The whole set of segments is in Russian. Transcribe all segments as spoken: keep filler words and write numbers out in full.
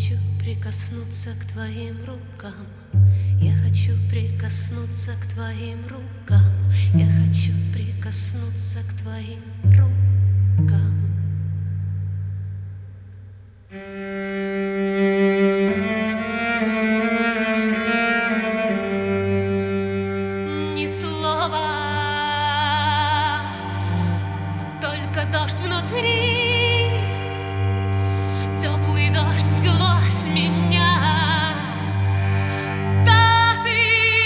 хочу прикоснуться к твоим рукам. Я хочу прикоснуться к твоим рукам. Я хочу прикоснуться к твоим рукам. Ни слова, только дождь внутри, теплый дождь сквозь меня. Да ты,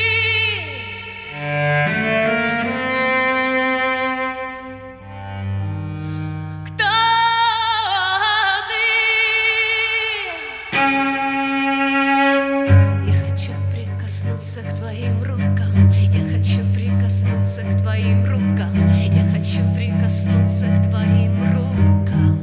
кто ты? Я хочу прикоснуться к твоим рукам. Я хочу прикоснуться к твоим рукам. Я хочу прикоснуться к твоим рукам.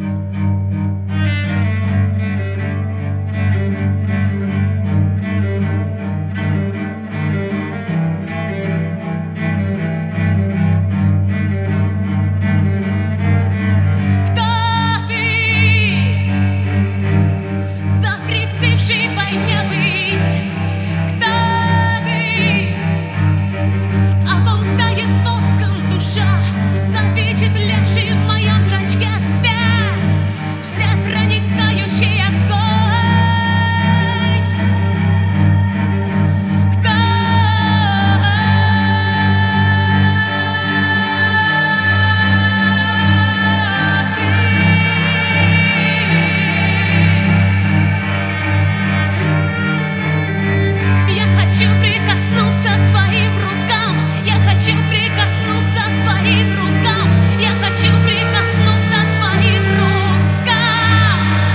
Запечатлевший в моем зрачке свет, всепроникающий огонь. Кто ты? Я хочу прикоснуться к твоим рукам. Я хочу прикоснуться к твоим рукам. Я хочу прикоснуться к твоим рукам.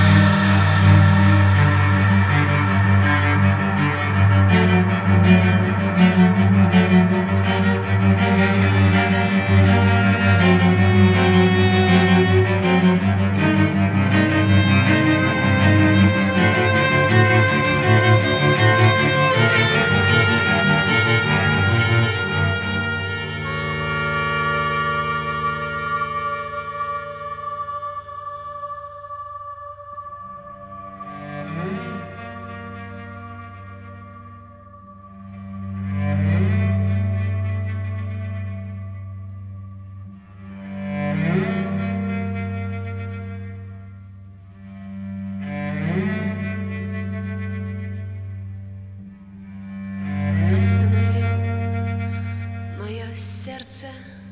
Остановил мое сердце,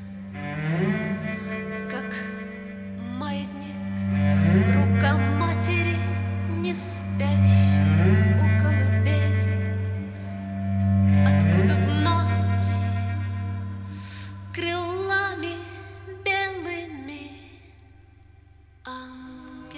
как маятник, рука матери, не спящей у колыбели, откуда вновь крылами белыми ангел.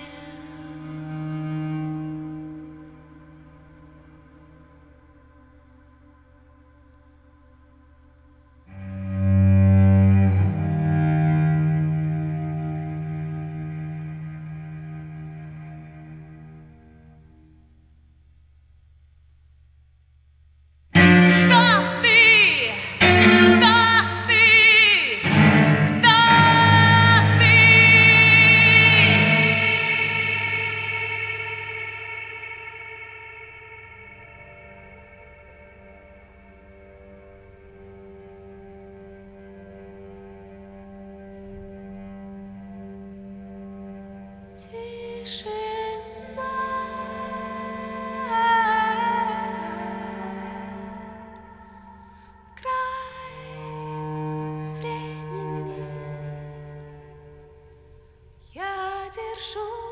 Тишина, край времени. Я держу